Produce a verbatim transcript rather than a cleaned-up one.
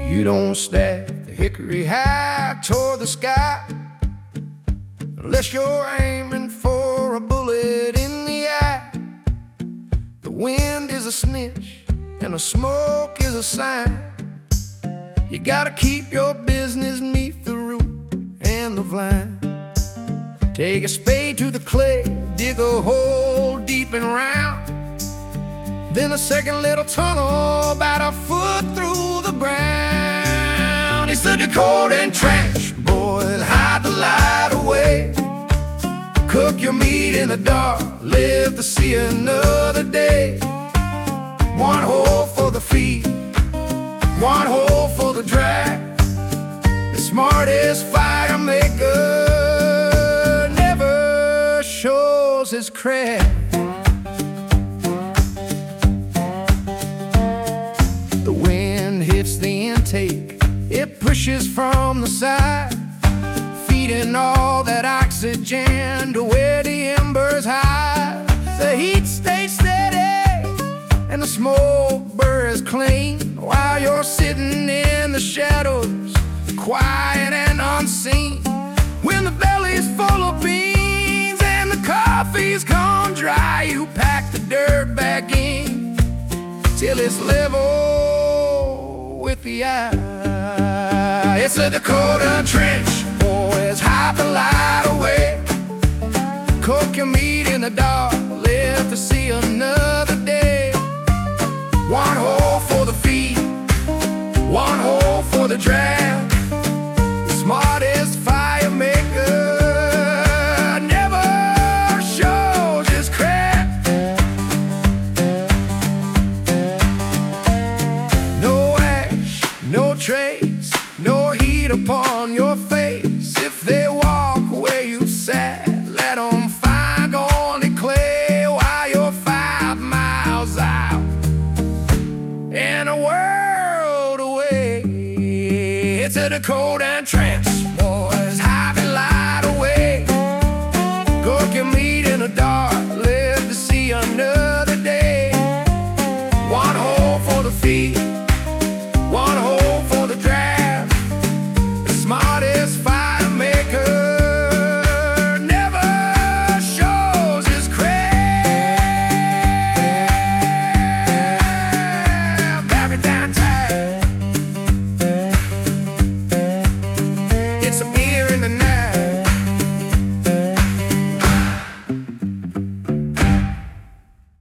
You don't stack the hickory high toward the sky unless you're aiming for a bullet in the eye. The wind is a snitch and the smoke is a sign. You gotta keep your business neath the root and the vine. Take a spade to the clay, dig a hole deep and round, then a second little tunnel about a foot through the ground. It's the Dakota Trench, boys, hide the light away. Cook your meat in the dark, live to see another day. One hole for the feet, one hole for the drag. The smartest fire maker never shows his crack. The wind hits the intake, it pushes from the side, feeding all that oxygen to where the embers hide. The heat stays steady and the smoke burns clean, while you're sitting in the shadows, quiet and unseen. When the belly's full of beans and the coffee's gone dry, you pack the dirt back in till it's level with the eye. It's a Dakota Trench, boys, hide the light away. Cook your meat in the dark, live to see another day. One hole for the feet, one hole for the drag. The smartest fire maker never shows his crack. No ash, no trace, no heat upon your face. If they walk where you sat, let them find only clay while you're five miles out and a world away. It's a Dakota Trench.